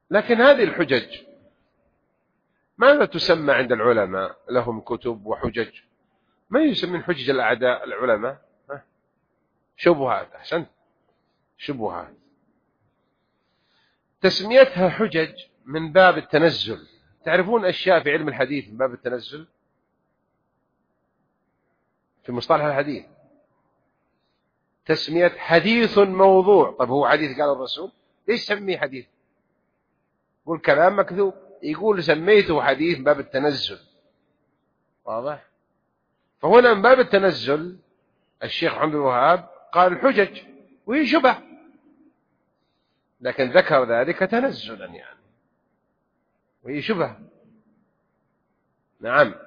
لكن هذه الحجج ماذا تسمى عند العلماء؟ لهم كتب وحجج، ما يسمى حجج الأعداء العلماء؟ شبهات. أحسنت، شبهات. تسميتها حجج من باب التنزل. تعرفون أشياء في علم الحديث من باب التنزل في مصطلح الحديث، تسمية حديث موضوع. طب هو حديث قال الرسول، ليش سميه حديث؟ يقول كلام مكذوب، يقول سميته حديث من باب التنزل. واضح؟ فهنا من باب التنزل الشيخ محمد بن الوهاب قال الحجج، وهي شبه، لكن ذكر ذلك تنزلا يعني، وهي شبه. نعم.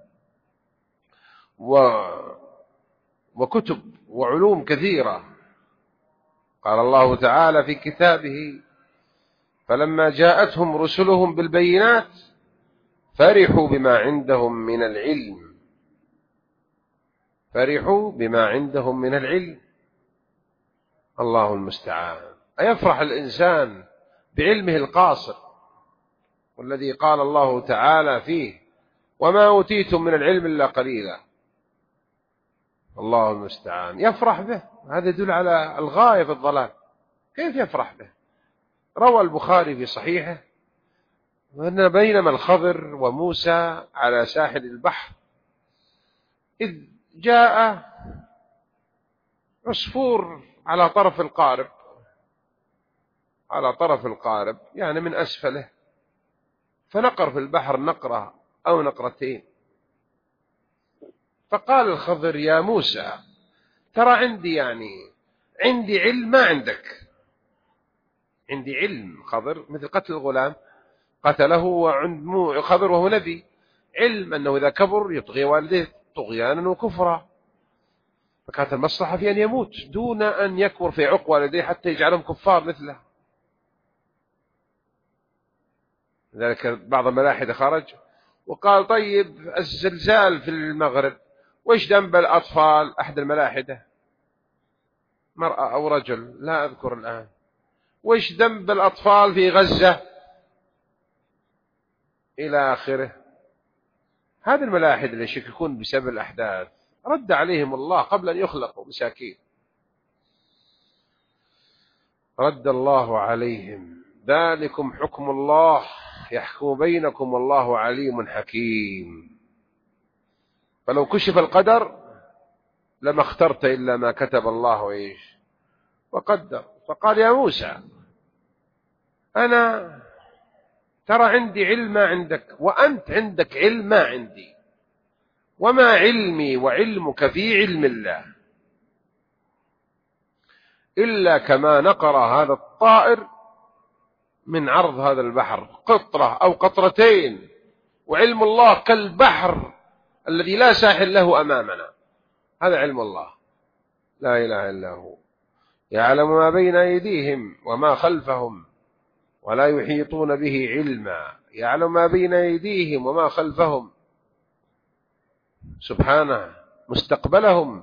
وكتب وعلوم كثيرة. قال الله تعالى في كتابه: فلما جاءتهم رسلهم بالبينات فرحوا بما عندهم من العلم. فرحوا بما عندهم من العلم. الله المستعان. أيفرح الإنسان بعلمه القاصر، والذي قال الله تعالى فيه: وما أوتيتم من العلم إلا قليلا. الله المستعان. يفرح به، هذا يدل على الغاية في الضلال. كيف يفرح به؟ روى البخاري في صحيحه أن بينما الخضر وموسى على ساحل البحر إذ جاء عصفور على طرف القارب، على طرف القارب يعني من أسفله، فنقر في البحر نقرة أو نقرتين. فقال الخضر: يا موسى، ترى عندي علم ما عندك. عندي علم. خضر مثل قتل الغلام، قتله وعند خضر وهو نبي، علم أنه إذا كبر يطغي والديه طغيانا وكفرا، فكانت المصلحة في أن يموت دون أن يكبر في عق والديه حتى يجعلهم كفار مثله. لذلك بعض الملاحدة خرج وقال: طيب الزلزال في المغرب وإيش ذنب الأطفال؟ أحد الملاحدة، مرأة أو رجل لا أذكر الآن، وإيش ذنب الأطفال في غزة إلى آخره. هذا الملاحدة اللي يشككون بسبب الأحداث رد عليهم الله قبل أن يخلقوا مساكين، رد الله عليهم: ذلكم حكم الله يحكم بينكم والله عليم حكيم. فلو كشف القدر لما اخترت إلا ما كتب الله إيش وقدر. فقال: يا موسى، أنا ترى عندي علم ما عندك، وأنت عندك علم ما عندي، وما علمي وعلمك في علم الله إلا كما نقر هذا الطائر من عرض هذا البحر، قطرة أو قطرتين، وعلم الله كالبحر الذي لا ساحل له أمامنا. هذا علم الله، لا إله إلا هو. يعلم ما بين أيديهم وما خلفهم ولا يحيطون به علما. يعلم ما بين أيديهم وما خلفهم سبحانه، مستقبلهم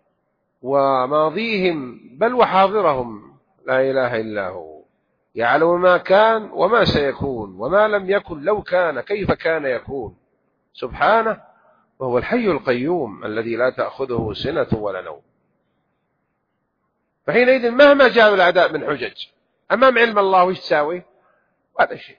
وماضيهم بل وحاضرهم، لا إله إلا هو. يعلم ما كان وما سيكون وما لم يكن لو كان كيف كان يكون سبحانه. وهو الحي القيوم الذي لا تأخذه سنة ولا نوم. فحينئذ مهما جاءوا الأعداء من حجج أمام علم الله وش تساوي؟ هذا الشيء.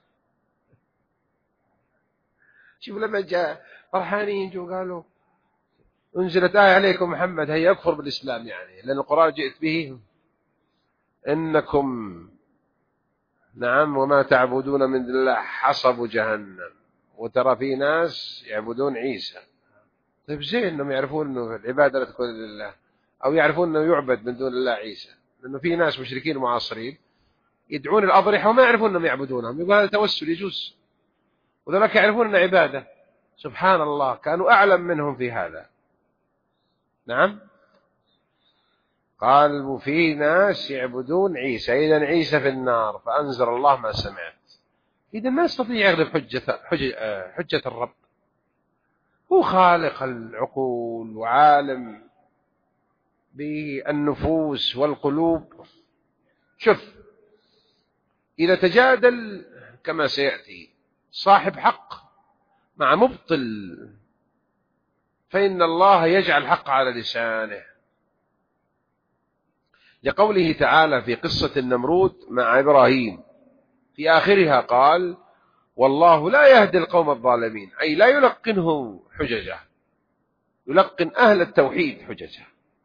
شوف لما جاء فرحانين جو قالوا: أنزلت آية عليكم محمد، هي يكفر بالإسلام يعني، لأن القرآن جئت به إنكم نعم وما تعبدون من دون الله حصب جهنم. وترى في ناس يعبدون عيسى. طيب زين أنهم يعرفون أنه العبادة لا تكون لله، أو يعرفون أنه يعبد من دون الله عيسى، لأنه في ناس مشركين معاصرين يدعون الأضرحة وما يعرفون أنهم يعبدونهم، يقول هذا توسل يجوز، وذلك يعرفون أنه عبادة. سبحان الله، كانوا أعلم منهم في هذا. نعم. قال: في ناس يعبدون عيسى، إذن عيسى في النار. فأنزل الله: ما سمعت. إذن ما يستطيع يغلب حجة الرب. هو خالق العقول وعالم بالنفوس والقلوب. شوف إذا تجادل كما سيأتي صاحب حق مع مبطل فإن الله يجعل الحق على لسانه، لقوله تعالى في قصة النمرود مع إبراهيم في آخرها قال: والله لا يهدي القوم الظالمين، أي لا يلقنه حججه، يلقن أهل التوحيد حججه.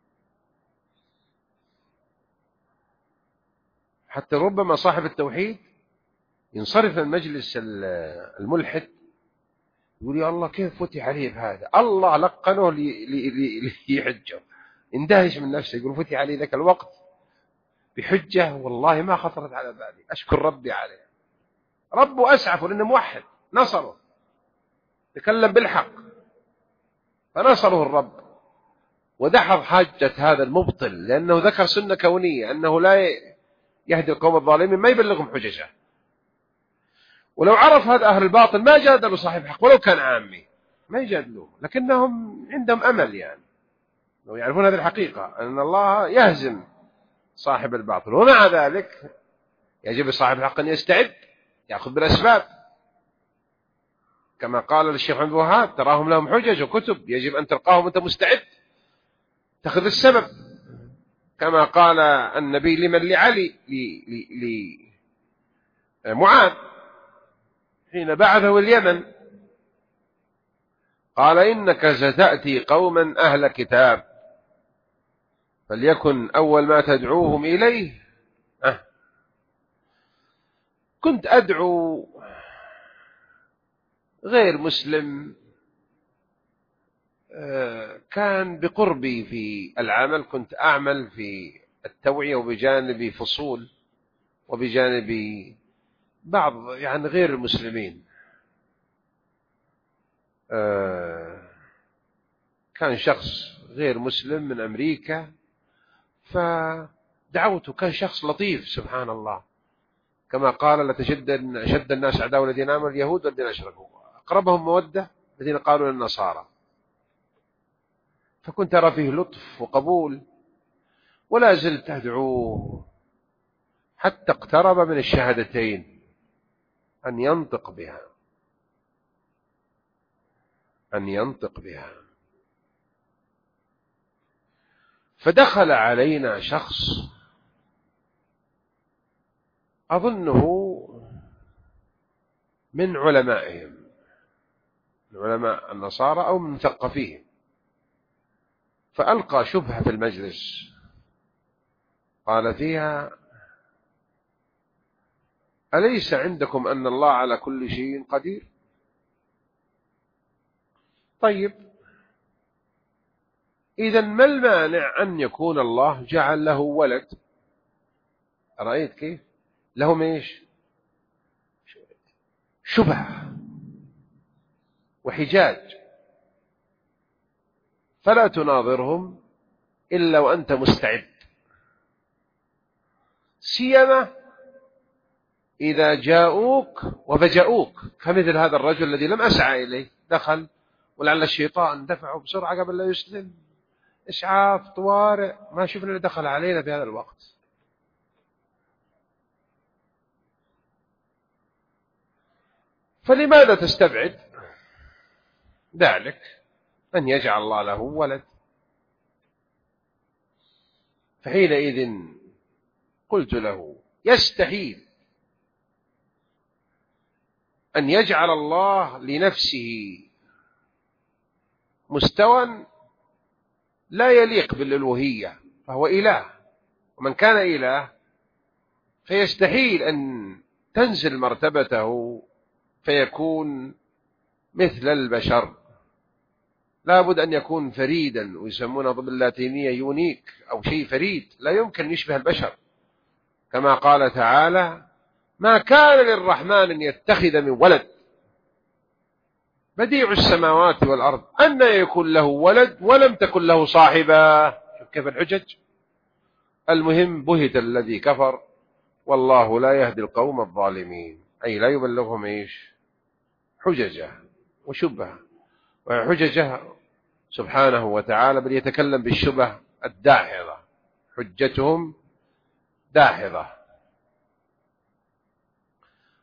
حتى ربما صاحب التوحيد ينصرف من مجلس الملحد يقول: يا الله كيف فتح عليه بهذا؟ الله لقنه ليحجه، اندهش من نفسه يقول: فتح عليه ذاك الوقت بحجة والله ما خطرت على بالي، أشكر ربي عليه. ربه أسعفه لأنه موحد، نصره، تكلم بالحق فنصره الرب ودحض حاجة هذا المبطل، لأنه ذكر سنة كونية أنه لا يهدي القوم الظالمين، ما يبلغهم حججه. ولو عرف هذا أهل الباطل ما جادلوا صاحب حق ولو كان عامي، ما يجادلوه، لكنهم عندهم أمل، يعني لو يعرفون هذه الحقيقة أن الله يهزم صاحب الباطل. ومع ذلك يجب صاحب الحق أن يستعد، يأخذ بالأسباب، كما قال للشيخ عبد الوهاب: تراهم لهم حجج وكتب، يجب أن تلقاهم أنت مستعد تأخذ السبب، كما قال النبي لمن لعلي لمعاذ حين بعثه اليمن، قال: إنك ستأتي قوما أهل كتاب فليكن أول ما تدعوهم إليه. كنت أدعو غير مسلم كان بقربي في العمل، كنت أعمل في التوعية وبجانب فصول وبجانب بعض يعني غير المسلمين. كان شخص غير مسلم من أمريكا فدعوته، كان شخص لطيف سبحان الله، كما قال: لتجدن أشد الناس عداوة الذين آمنوا اليهود والذين أشركوا، أقربهم مودة الذين قالوا للنصارى. فكنت أرى فيه لطف وقبول، ولا زلت أدعوه حتى اقترب من الشهادتين أن ينطق بها، أن ينطق بها. فدخل علينا شخص أظنه من علمائهم، من علماء النصارى أو من مثقفيهم، فألقى شبهة في المجلس قال فيها: أليس عندكم أن الله على كل شيء قدير؟ طيب إذن ما المانع أن يكون الله جعل له ولد؟ رأيت كيف لهم إيش؟ شبهة وحجاج، فلا تناظرهم إلا وأنت مستعد، سيما إذا جاءوك وفجأوك، كمثل هذا الرجل الذي لم أسعى إليه، دخل ولعل الشيطان دفعه بسرعة قبل لا يسلم، إسعاف طوارئ، ما شفنا اللي دخل علينا في هذا الوقت. فلماذا تستبعد ذلك أن يجعل الله له ولد؟ فحينئذ قلت له: يستحيل أن يجعل الله لنفسه مستوى لا يليق بالألوهية، فهو إله، ومن كان إله فيستحيل أن تنزل مرتبته فيكون مثل البشر، لا بد أن يكون فريدا، ويسمونه باللاتينية يونيك، أو شيء فريد لا يمكن يشبه البشر، كما قال تعالى: ما كان للرحمن أن يتخذ من ولد بديع السماوات والأرض أن يكون له ولد ولم تكن له صاحبة. شوف كيف الحجج. المهم بهت الذي كفر والله لا يهدي القوم الظالمين، أي لا يبلغهم إيش؟ حججه وشبهه، وحججه سبحانه وتعالى بل يتكلم بالشبه الداحضة، حجتهم داحضة.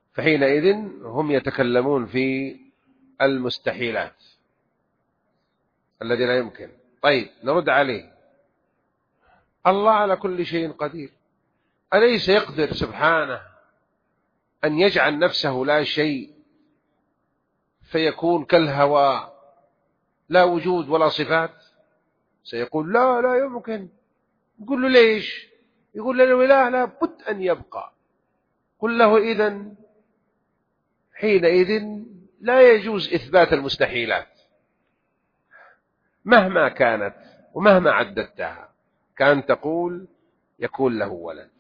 فحينئذ هم يتكلمون في المستحيلات الذي لا يمكن. طيب نرد عليه، الله على كل شيء قدير، أليس يقدر سبحانه أن يجعل نفسه لا شيء فيكون كالهواء لا وجود ولا صفات؟ سيقول لا لا يمكن. نقول له ليش؟ يقول لنا الإله لا بد أن يبقى. قل له إذن حينئذ لا يجوز إثبات المستحيلات مهما كانت ومهما عددتها، كان تقول يكون له ولد.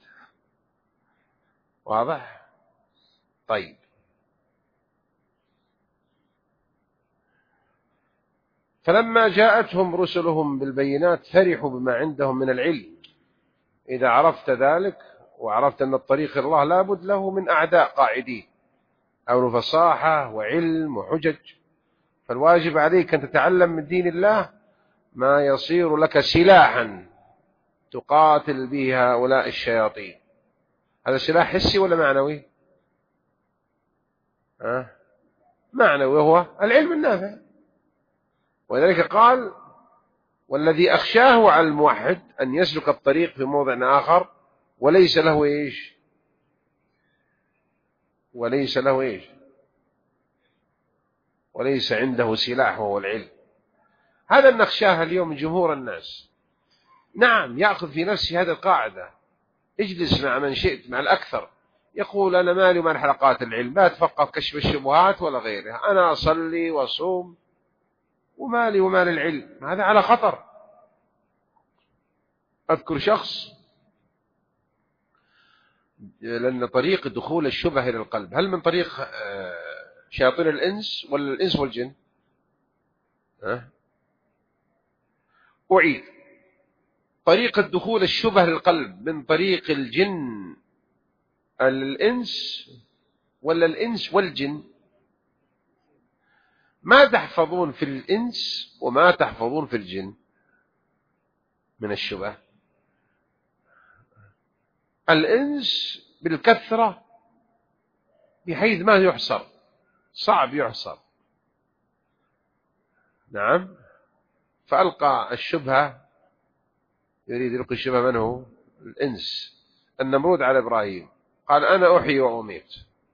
واضح؟ طيب فلما جاءتهم رسلهم بالبينات فرحوا بما عندهم من العلم. إذا عرفت ذلك وعرفت أن الطريق الله لابد له من أعداء قاعدين أو فصاحة وعلم وحجج، فالواجب عليك أن تتعلم من دين الله ما يصير لك سلاحا تقاتل به هؤلاء الشياطين. هذا سلاح حسي ولا معنوي؟ معنوي، وهو العلم النافع. ولذلك قال والذي أخشاه على الموحد أن يسلك الطريق في موضع آخر وليس له إيش؟ وليس له إيش؟ وليس عنده سلاح وهو العلم. هذا نخشاه اليوم من جمهور الناس. نعم يأخذ في نفسه هذه القاعدة، اجلس مع من شئت، مع الأكثر، يقول أنا مالي ومال حلقات العلم، لا أتفقه كشف الشبهات ولا غيرها، أنا أصلي وأصوم ومالي ومال العلم. هذا على خطر. أذكر شخص، لأن طريق دخول الشبه إلى القلب هل من طريق شياطين الإنس ولا الإنس والجن؟ أعيد، طريقة دخول الشبه للقلب من طريق الجن الإنس ولا الإنس والجن؟ ما تحفظون في الإنس وما تحفظون في الجن من الشبه. الإنس بالكثرة بحيث ما يحصر، صعب يحصر. نعم، فألقى الشبهة، يريد يلقي الشبهة من هو؟ الإنس. النمرود على إبراهيم قال أنا أحيي وأميت،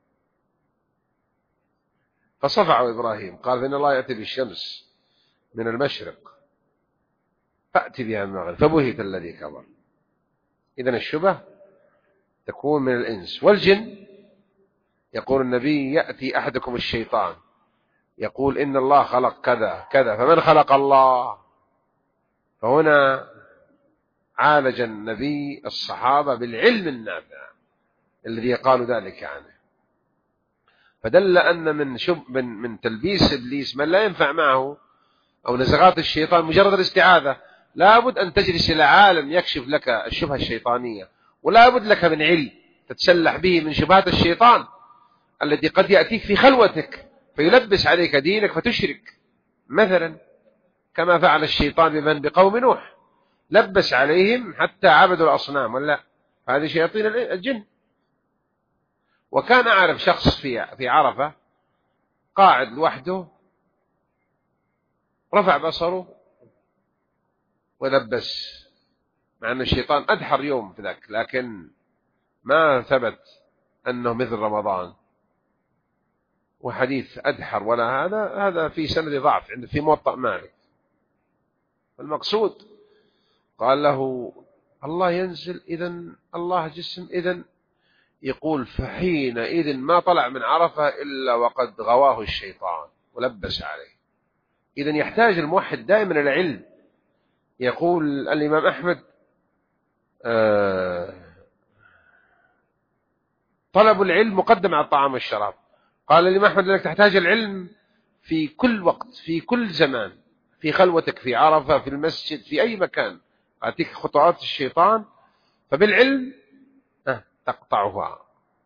فصفعوا إبراهيم قال فإن الله يأتي بالشمس من المشرق فأتي بها من المغرب فبهت الذي كفر. إذن الشبه تكون من الإنس. والجن يقول النبي يأتي أحدكم الشيطان يقول إن الله خلق كذا كذا، فمن خلق الله؟ فهنا عالج النبي الصحابة بالعلم النافع الذي قالوا ذلك عنه، فدل أن من تلبيس إبليس من لا ينفع معه أو نزغات الشيطان مجرد الاستعاذة. لابد أن تجلس إلى عالم يكشف لك الشبهة الشيطانية، ولا بد لك من علم تتسلح به من شبهات الشيطان التي قد يأتيك في خلوتك فيلبس عليك دينك فتشرك، مثلا كما فعل الشيطان بقوم نوح، لبس عليهم حتى عبدوا الأصنام. ولا هذه شياطين الجن. وكان أعرف شخص في عرفة قاعد لوحده، رفع بصره ولبس، مع أن الشيطان أدحر يوم في ذاك، لكن ما ثبت أنه مثل رمضان وحديث أدحر ولا هذا في سند ضعف عند في موطأ مالك. المقصود قال له الله ينزل، إذن الله جسم، إذن يقول فحينئذ ما طلع من عرفة إلا وقد غواه الشيطان ولبس عليه. إذن يحتاج الموحد دائما إلى علم. يقول الإمام أحمد طلب العلم مقدم على الطعام والشراب. قال الإمام أحمد لك تحتاج العلم في كل وقت في كل زمان، في خلوتك، في عرفة، في المسجد، في أي مكان أعطيك خطوات الشيطان، فبالعلم تقطعها.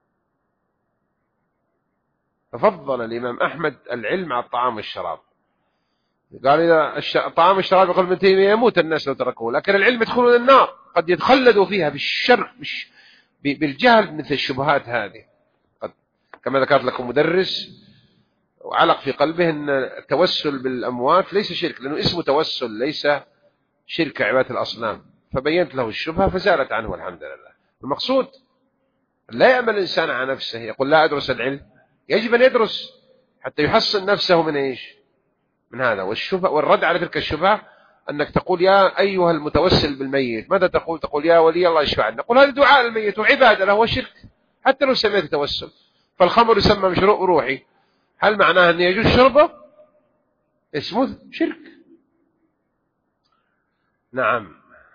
ففضل الإمام أحمد العلم على الطعام والشراب. قال إذا الطعام والشراب يقول ابن تيمية يموت الناس لو تركوه، لكن العلم يدخلون النار، قد يتخلدوا فيها بالشر بالجهل مثل الشبهات هذه. كما ذكرت لكم مدرس وعلق في قلبه أن التوسل بالأموات ليس شرك، لأنه اسمه توسل ليس شرك عبادة الأصنام، فبينت له الشبهة فزالت عنه والحمد لله. المقصود لا يأمل الإنسان على نفسه يقول لا أدرس العلم، يجب أن يدرس حتى يحصن نفسه من إيش؟ من هذا. والشبهة والرد على تلك الشبهة أنك تقول يا أيها المتوسل بالميت، ماذا تقول؟ تقول يا ولي الله اشفع لنا. نقول هذا دعاء الميت وعبادة له وشرك حتى لو سميت توسل. فالخمر يسمى مشروب روحي، هل معناه أن يجوز شربه؟ اسمه شرك. نعم.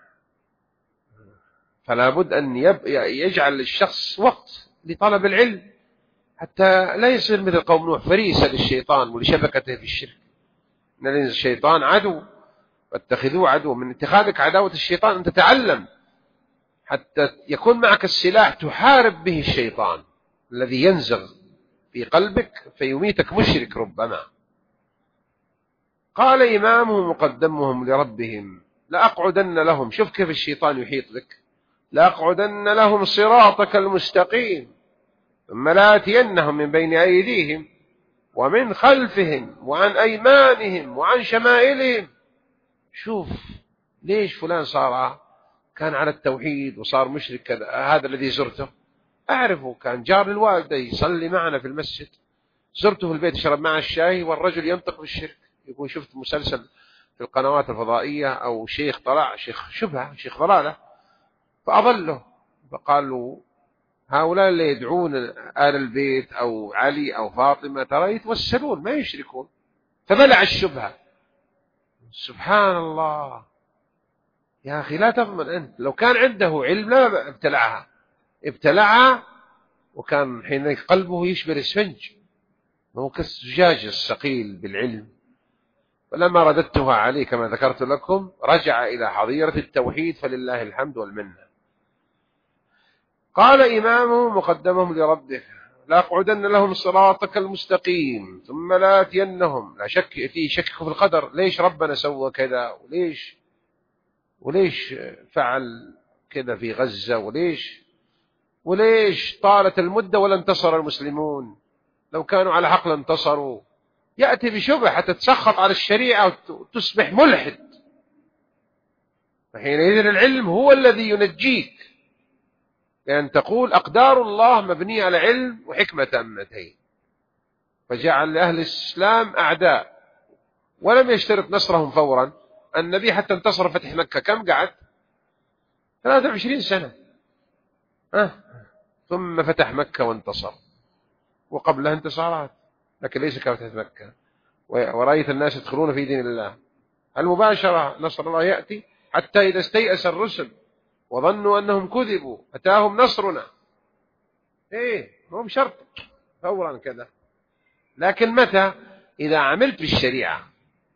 فلا بد أن يجعل الشخص وقت لطلب العلم حتى لا يصير مثل قوم نوح فريسة للشيطان ولشبكته في الشرك. إن الشيطان عدو فاتخذوه عدو. من اتخاذك عداوة الشيطان أن تتعلم حتى يكون معك السلاح تحارب به الشيطان الذي ينزغ في قلبك فيميتك مشرك ربما. قال إمامهم مقدمهم لربهم لأقعدن لهم، شوف كيف الشيطان يحيط بك، لأقعدن لهم صراطك المستقيم ثم لآتينهم من بين أيديهم ومن خلفهم وعن أيمانهم وعن شمائلهم. شوف ليش فلان صار كان على التوحيد وصار مشرك هذا الذي زرته أعرفه، كان جار للوالدة يصلي معنا في المسجد، زرته في البيت يشرب معه الشاي والرجل ينطق بالشرك. يقول شفت مسلسل في القنوات الفضائية أو شيخ طلع شيخ شبهة شيخ ضلالة فأضله، فقالوا هؤلاء اللي يدعون آل البيت أو علي أو فاطمة ترى يتوسلون ما يشركون، فبلع الشبهة. سبحان الله يا أخي لا تضمن أنت، لو كان عنده علم لا ابتلعها، ابتلعها وكان حين قلبه يشبه الإسفنج، هو كالزجاج الثقيل بالعلم. فلما رددتها عليه كما ذكرت لكم رجع إلى حظيرة التوحيد فلله الحمد والمنة. قال إمامه مقدمهم لربه لأقعدن لهم صراطك المستقيم ثم لآتينهم. لا شك فيه شك في القدر، ليش ربنا سوى كذا وليش فعل كذا في غزة وليش طالت المدة ولا انتصر المسلمون، لو كانوا على حق لانتصروا. يأتي بشبه حتى تسخط على الشريعة وتصبح ملحد. فحينئذ العلم هو الذي ينجيك، لأن تقول أقدار الله مبنية على علم وحكمة تامتين. فجعل لأهل الإسلام أعداء ولم يشترط نصرهم فورا. النبي حتى انتصر فتح مكة كم قعد؟ 23 سنة ثم فتح مكة وانتصر، وقبلها انتصارات لكن ليس كفتح مكة. ورأيت الناس يدخلون في دين الله المباشرة، نصر الله يأتي حتى إذا استيأس الرسل وظنوا أنهم كذبوا أتاهم نصرنا. هم شرط فورا كذا، لكن متى؟ إذا عملت بالشريعة.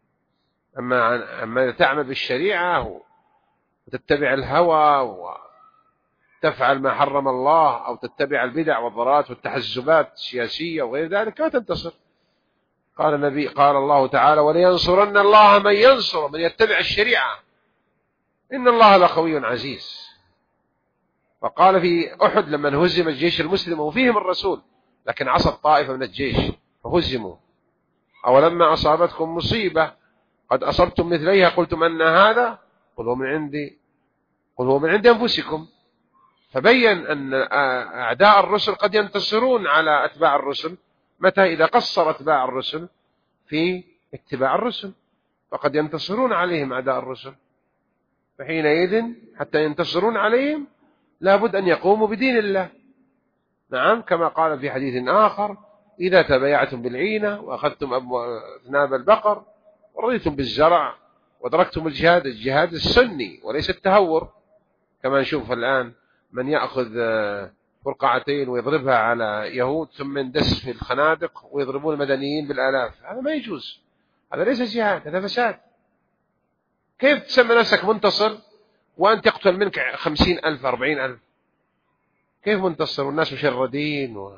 أما تعمل بالشريعة وتتبع الهوى وتفعل ما حرم الله أو تتبع البدع والضلالات والتحزبات السياسية وغير ذلك لا تنتصر. قال النبي قال الله تعالى ولينصرن الله من ينصر من يتبع الشريعة إن الله لقوي عزيز. وقال في أحد لما هزم الجيش المسلم وفيهم الرسول لكن عصت طائفة من الجيش فهزموا، أولما أصابتكم مصيبة قد أصبتم مثليها قلتم أن هذا قل هو من عند أنفسكم. فبين أن أعداء الرسل قد ينتصرون على أتباع الرسل متى؟ إذا قصر أتباع الرسل في اتباع الرسل فقد ينتصرون عليهم أعداء الرسل. فحينئذ حتى ينتصرون عليهم لابد أن يقوموا بدين الله. نعم كما قال في حديث آخر إذا تبايعتم بالعينة وأخذتم أذناب البقر ورضيتم بالزرع وتركتم الجهاد السني وليس التهور، كما نشوف الآن من يأخذ فرقعتين ويضربها على يهود ثم يندس في الخنادق ويضربون المدنيين بالآلاف. هذا ما يجوز، هذا ليس جهاد، هذا فساد. كيف تسمى نفسك منتصر وأنت تقتل منك 50,000 40,000؟ كيف منتصر والناس مشردين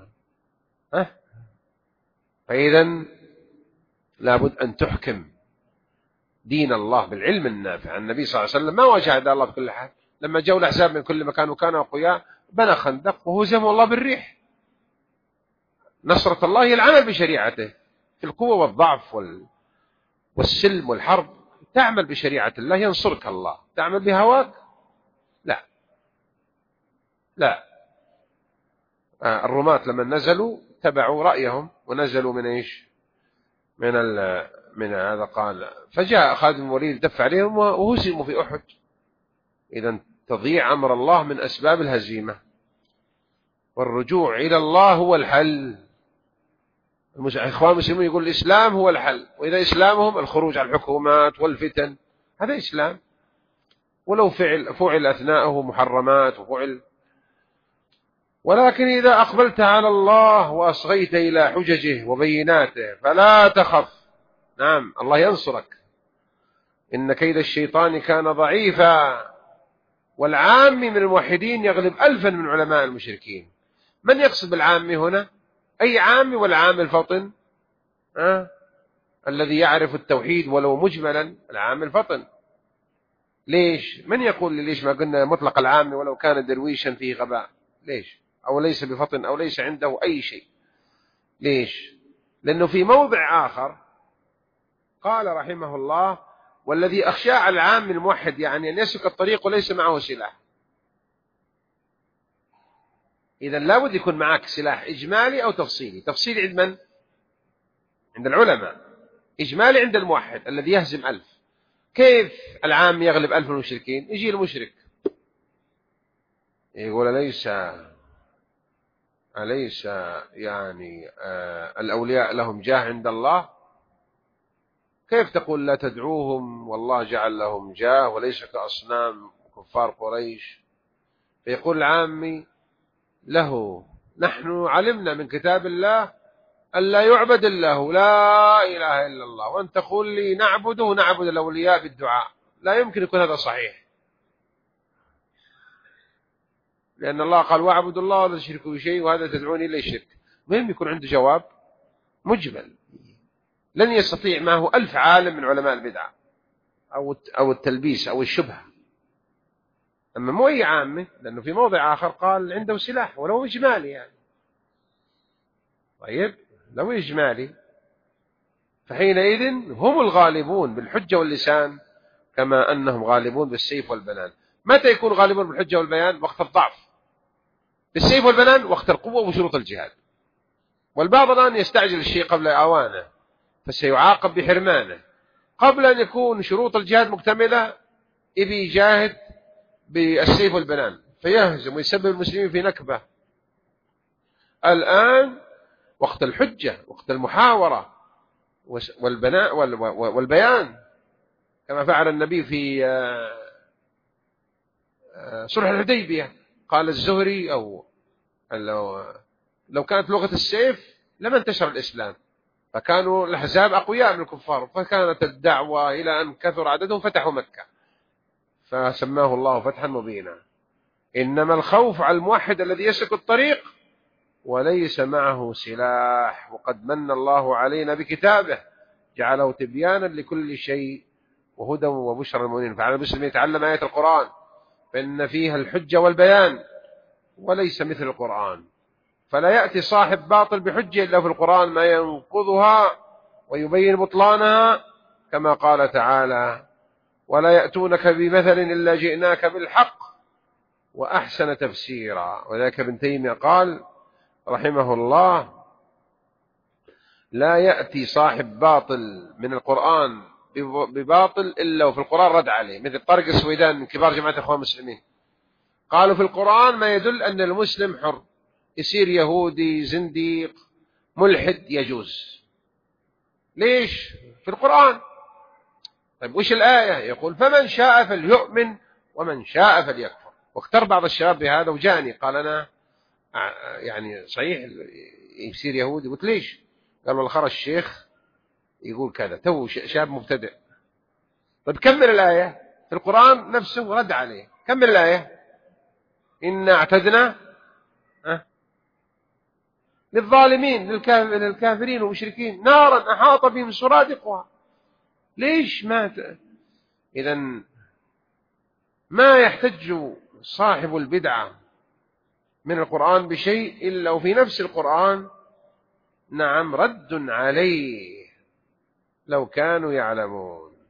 فإذا لابد أن تحكم دين الله بالعلم النافع. النبي صلى الله عليه وسلم ما واجه أعداء الله بكل حال، لما جاءوا الأحزاب من كل مكان وكانوا أقوياء بنى خندق وهزموا الله بالريح. نصرة الله هي العمل بشريعته في القوة والضعف والسلم والحرب. تعمل بشريعة الله ينصرك الله. تعمل بهواك لا لا. الرماة لما نزلوا تبعوا رأيهم ونزلوا من إيش؟ من هذا قال. فجاء خالد بن الوليد دفع عليهم وهزموا في أحد. إذا تضيع أمر الله من أسباب الهزيمة، والرجوع إلى الله هو الحل. الإخوان المسلمين يقول الإسلام هو الحل، وإذا إسلامهم الخروج على الحكومات والفتن، هذا إسلام، ولو فعل أثناءه محرمات وفعل. ولكن إذا أقبلت على الله وأصغيت إلى حججه وبيناته فلا تخف. نعم الله ينصرك. إن كيد الشيطان كان ضعيفا. والعامي من الموحدين يغلب 1000 من علماء المشركين. من يقصد بالعامي هنا؟ أي عامي؟ والعامي الفطن الذي يعرف التوحيد ولو مجملا، العامي الفطن. ليش؟ من يقول لي ليش ما قلنا مطلق العامي ولو كان درويشا فيه غباء؟ ليش؟ أو ليس بفطن أو ليس عنده أي شيء. ليش؟ لأنه في موضع آخر قال رحمه الله: والذي أخشى على العام الموحد يعني أن يسلك الطريق وليس معه سلاح. إذا لابد يكون معك سلاح إجمالي أو تفصيلي. تفصيلي عند من؟ عند العلماء. إجمالي عند الموحد الذي يهزم 1000. كيف العام يغلب 1000 من المشركين؟ يجي المشرك يقول أليس يعني الأولياء لهم جاه عند الله؟ كيف تقول لا تدعوهم والله جعل لهم جاه وليس كأصنام كفار قريش؟ فيقول العامي له: نحن علمنا من كتاب الله ألا يعبد الله، لا إله إلا الله، وأنت تقول لي نعبده الأولياء بالدعاء. لا يمكن يكون هذا صحيح، لأن الله قال: واعبدوا الله ولا تشركوا بشيء، وهذا تدعوني إلى الشرك. مهم يكون عنده جواب مجمل. لن يستطيع معه 1000 عالم من علماء البدعة أو التلبيس أو الشبهة. أما مو أي عامة، لأنه في موضع آخر قال عنده سلاح ولو إجمالي يعني. طيب لو إجمالي فحينئذ هم الغالبون بالحجة واللسان كما أنهم غالبون بالسيف والبنان. متى يكون غالبون بالحجة والبيان؟ وقت الضعف. بالسيف والبنان وقت القوة وشروط الجهاد. والبعض الآن يستعجل الشيء قبل أوانه فسيعاقب بحرمانه. قبل أن يكون شروط الجهاد مكتملة يبي يجاهد بالسيف والبنان فيهزم ويسبب المسلمين في نكبة. الآن وقت الحجة، وقت المحاورة والبيان، كما فعل النبي في صلح الحديبية. قال الزهري: أو لو كانت لغة السيف لما انتشر الإسلام، فكانوا الأحزاب أقوياء من الكفار، فكانت الدعوة إلى أن كثر عددهم فتحوا مكة، فسماه الله فتحا مبينا. إنما الخوف على الموحد الذي يسلك الطريق وليس معه سلاح. وقد من الله علينا بكتابه جعله تبيانا لكل شيء وهدى وبشرى للمؤمنين. فعلى المسلم يتعلم آية القرآن فإن فيها الحجة والبيان وليس مثل القرآن. فلا يأتي صاحب باطل بحجة إلا في القرآن ما ينقضها ويبين بطلانها، كما قال تعالى: ولا يأتونك بمثل إلا جئناك بالحق وأحسن تفسيرا. وذلك ابن تيمية قال رحمه الله: لا يأتي صاحب باطل من القرآن بباطل إلا وفي القرآن رد عليه. مثل طارق السويدان من كبار جماعة الإخوان المسلمين قالوا في القرآن ما يدل أن المسلم حر، يصير يهودي زنديق ملحد يجوز. ليش؟ في القرآن. طيب وش الآية؟ يقول: فمن شاء فليؤمن ومن شاء فليكفر. واختار بعض الشباب بهذا وجاني قال: أنا يعني صحيح يصير يهودي. قلت: ليش؟ قال: والله خرج الشيخ يقول كذا، تو شاب مبتدئ. طيب كمل الآية في القرآن نفسه رد عليه. كمل الآية: إنا اعتدنا للظالمين للكافرين والمشركين نارا أحاط بهم سرادقها. ليش إذن ما يحتج صاحب البدعة من القرآن بشيء إلا وفي نفس القرآن نعم رد عليه لو كانوا يعلمون.